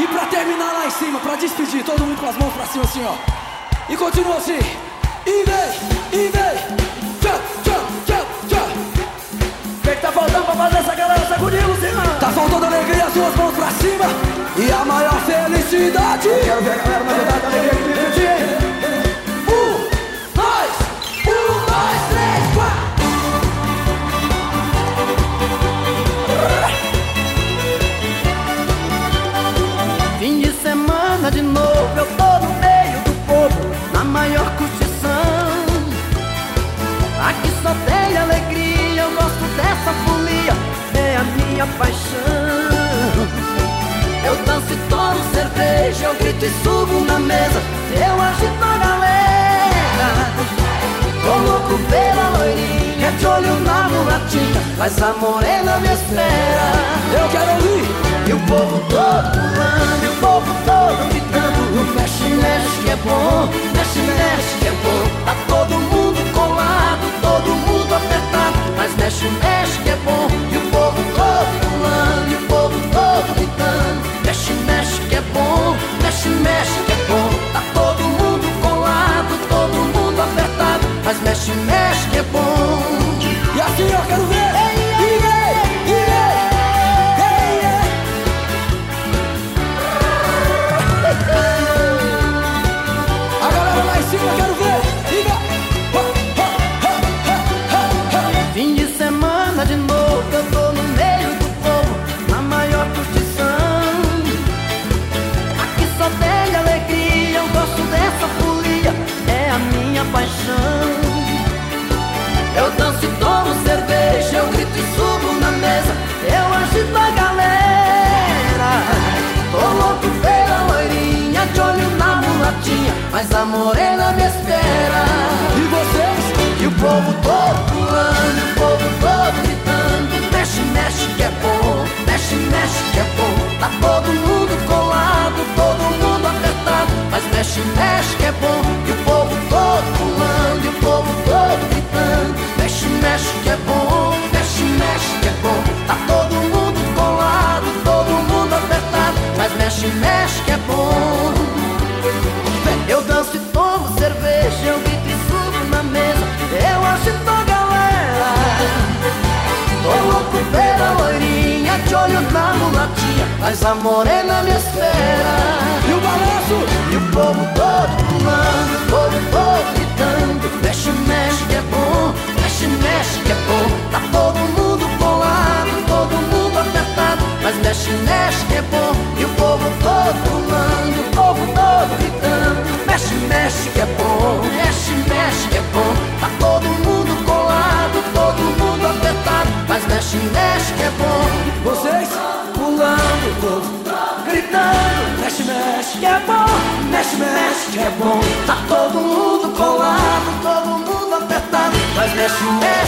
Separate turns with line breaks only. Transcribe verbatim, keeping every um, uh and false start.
E pra terminar lá em cima, pra despedir, todo mundo com as mãos pra cima assim, ó. E continua assim. E vem, e vem. Tchau, tchau, tchau, tchau.
O que que tá faltando pra fazer essa galera sacudir, Luciano?
Tá faltando alegria, as duas mãos pra cima. E a maior felicidade.
Eu quero ver a galera mais rodada da alegria aqui, curtir, hein?
Um, dois, um, dois, três, quatro.
Fim de semana de novo, eu tô no meio do povo, na maior curtição. Aqui só tem alegria, eu gosto dessa folia, é a minha paixão. Eu danço e tomo cerveja, eu grito e subo na mesa, eu agito a galera. Tô louco pela loirinha, de olho na mulatinha, mas a morena me espera.
Eu quero ouvir.
E o povo todo pulando, e o povo todo gritando. Mexe, mexe que é bom, mexe, mexe que é bom. Tá todo mundo colado, todo mundo apertado, mas mexe, mexe que é bom. E o povo todo pulando, e o povo todo gritando. Mexe, mexe que é bom, mexe, mexe que é bom. Tá todo mundo colado, todo mundo apertado, mas mexe, mexe que é bom.
E assim eu quero ver. Eu quero ver.
Fim de semana de novo, eu tô no meio do povo, na maior curtição. Aqui só tem alegria, eu gosto dessa folia, é a minha paixão. Eu danço e tomo cerveja, eu grito e subo na mesa, eu agito a galera. Tô louco pela loirinha, de olho na mulatinha, mas a morena me espera.
E vocês?
E o povo todo pulando, e o povo todo gritando. Mexe, mexe que é bom, mexe, mexe que é bom. Tá todo mundo colado, todo mundo apertado, mas mexe, mexe que é bom. E o povo todo pulando, e o povo todo gritando. Mexe, mexe que é bom, mexe, mexe que é bom. Tá todo mundo colado, todo mundo apertado, mas mexe, mexe que é bom. Eu danço e tomo cerveja, eu grito e subo na mesa, eu agito a galera. Tô louco pela loirinha, de olho na mulatinha, mas a morena me espera.
E o balanço?
E o povo todo pulando, o povo todo gritando. Mexe, mexe que é bom, mexe, mexe que é bom. Tá todo mundo colado, todo mundo apertado, mas mexe, mexe que é bom. E o povo todo pulando, o povo todo gritando. Mexe, mexe que é bom, mexe, mexe que é bom. Tá todo mundo colado, todo mundo apertado, mas mexe, mexe que é bom.
Vocês?
Pulando, o povo gritando. Mexe, mexe que é bom, mexe, mexe que é bom. Tá todo mundo colado, todo mundo apertado, mas mexe, mexe